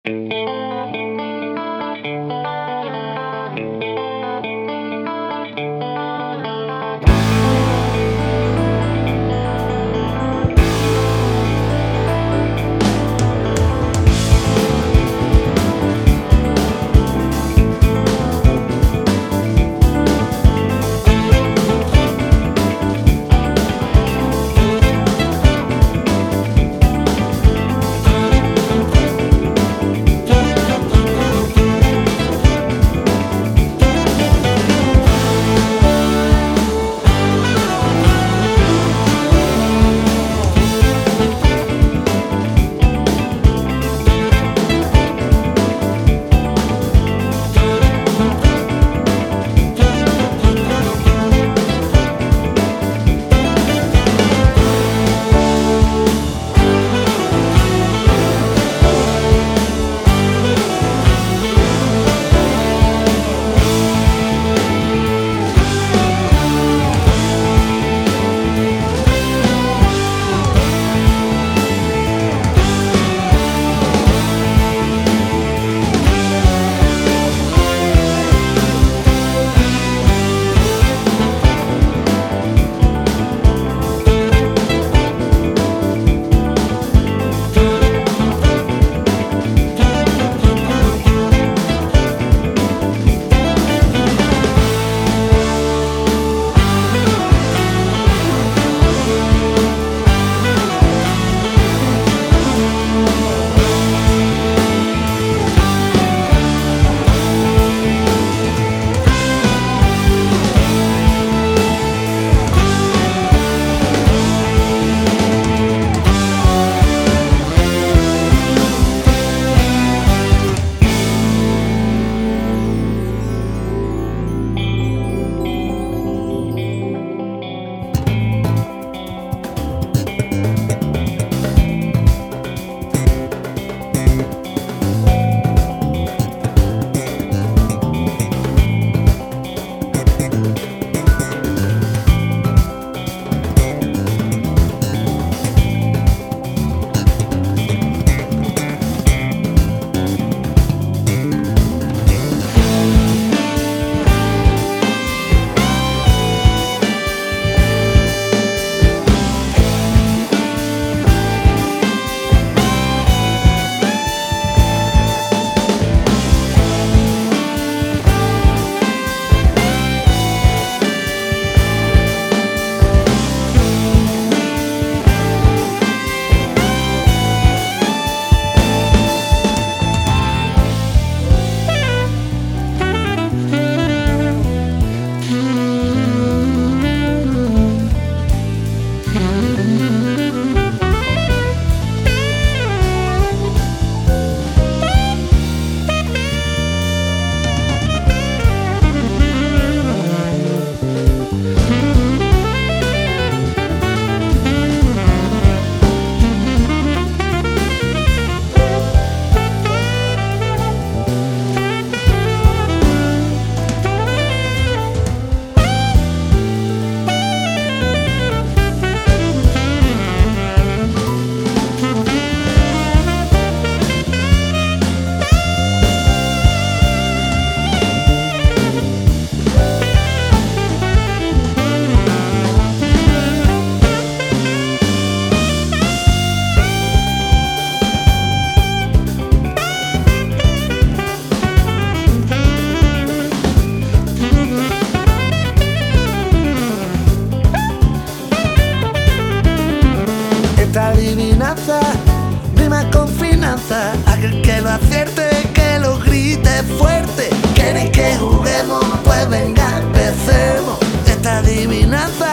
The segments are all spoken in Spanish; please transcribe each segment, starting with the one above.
adivinanza, rima con finanza. Aquel que lo acierte, que lo grite fuerte. ¿Queréis que juguemos? Pues venga, empecemos esta adivinanza.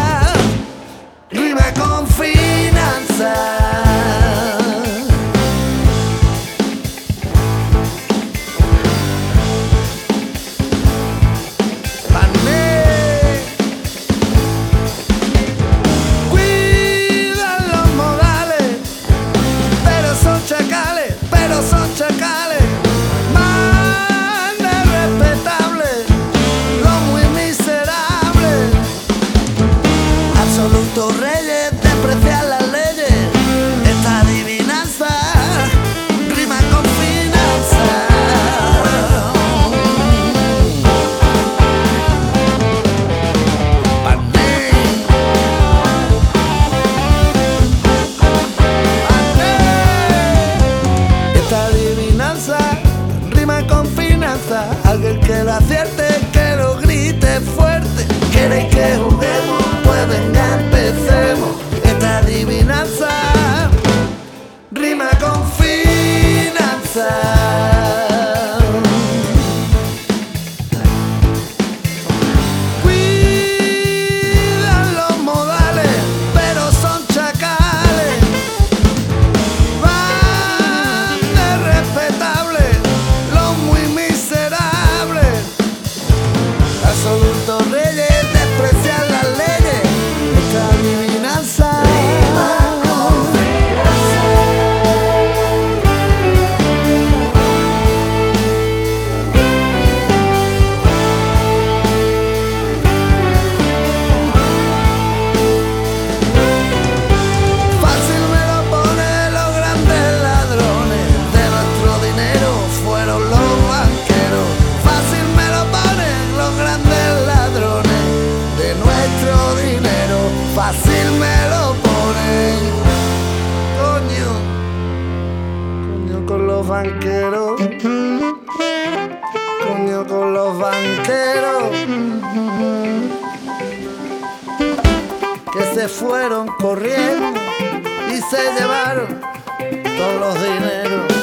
Rima con finanza. Chacales, más de respetables, los muy miserables, absolutos reyes, desprecian las leyes, que juguemos, pues venga, empecemos esta adivinanza. Rima con finanza. Cuidan los modales, pero son chacales. Van de respetables, los muy miserables. Absolutos reyes desprecian las leyes. Esta adivinanza. Fácil me lo ponen los grandes ladrones. De nuestro dinero fueron los banqueros. Fácil me lo ponen los grandes ladrones. De nuestro dinero fácil me lo ponen. Coño, coño con los banqueros. Coño con los banqueros. Que se fueron corriendo y se llevaron todos los dineros.